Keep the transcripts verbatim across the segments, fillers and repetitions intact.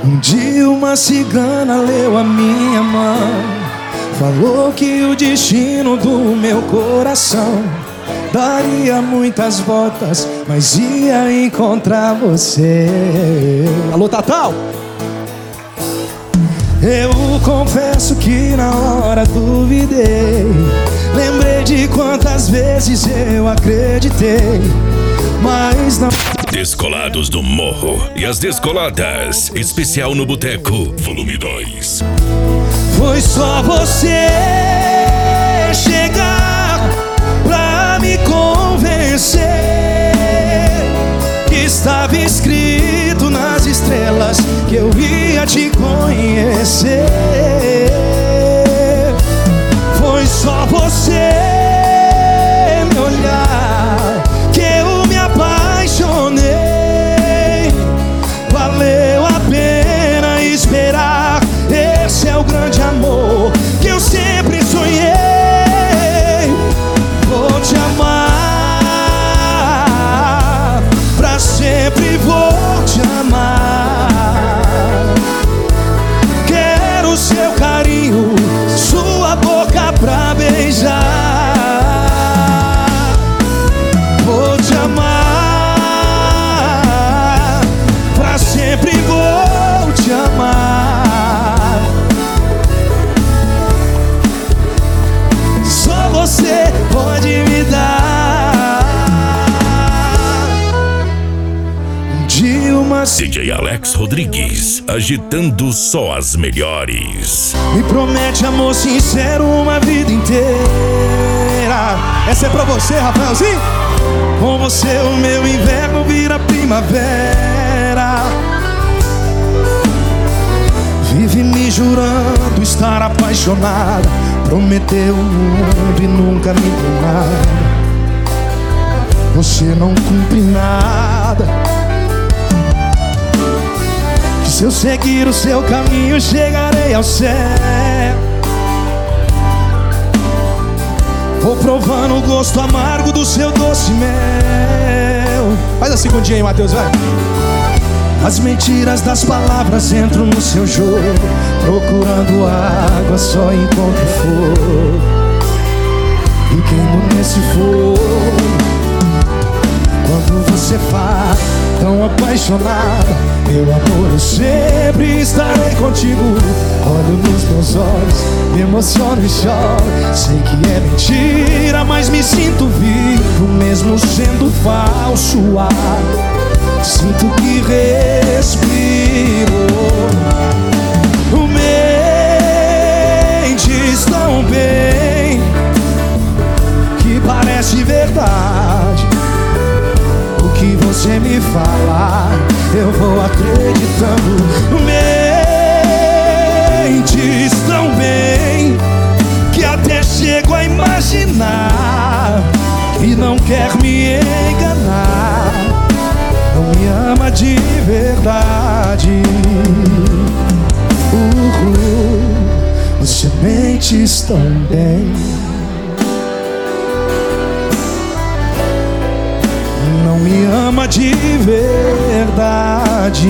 Um dia uma cigana leu a minha mão, falou que o destino do meu coração daria muitas voltas, mas ia encontrar você. Alô, Tatal? Eu confesso que na hora duvidei, lembrei de quantas vezes eu acreditei, mas não. Descolados do Morro e as Descoladas, especial no Boteco, volume dois. Foi só você chegar pra me convencer que estava escrito nas estrelas que eu ia te conhecer. Foi só você me olhar que eu me apaixonei. Valeu a pena esperar. Esse é o grande amor que eu sempre sonhei. Vou te amar, pra sempre vou te amar. Quero seu carinho, sua boca pra beijar. Vou te amar, pra sempre vou te amar. Só você pode me dar. Um dia uma D J Alex Rodrigues, agitando só as melhores. me promete amor sincero uma vida inteira. Essa é pra você, Rafaelzinho. Com você o meu inverno vira primavera. Vive me jurando estar apaixonada, prometeu o mundo e nunca me deu nada. Você não cumpre nada. Que se eu seguir o seu caminho chegarei ao céu. Vou provando o gosto amargo do seu doce mel. Faz a segundinha aí, Matheus, vai. As mentiras das palavras entram no seu jogo, procurando água só encontro fogo. E queimo nesse fogo. Quando você fala tão apaixonada, meu amor, eu sempre estarei contigo. Olho nos meus olhos, me emociono e choro. Sei que é mentira, mas me sinto vivo, mesmo sendo falso ar. Sinto que respiro. Mentes tão bem que parece verdade. O que você me falar, eu vou acreditando. Mentes tão bem que até chego a imaginar que não quer me enganar. Não me ama de verdade. Uhul, você mentes tão bem. Não me ama de verdade.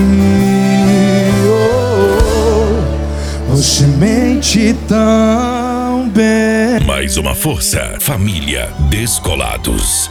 Oh, você mente tão bem. Mais uma força, família Descolados.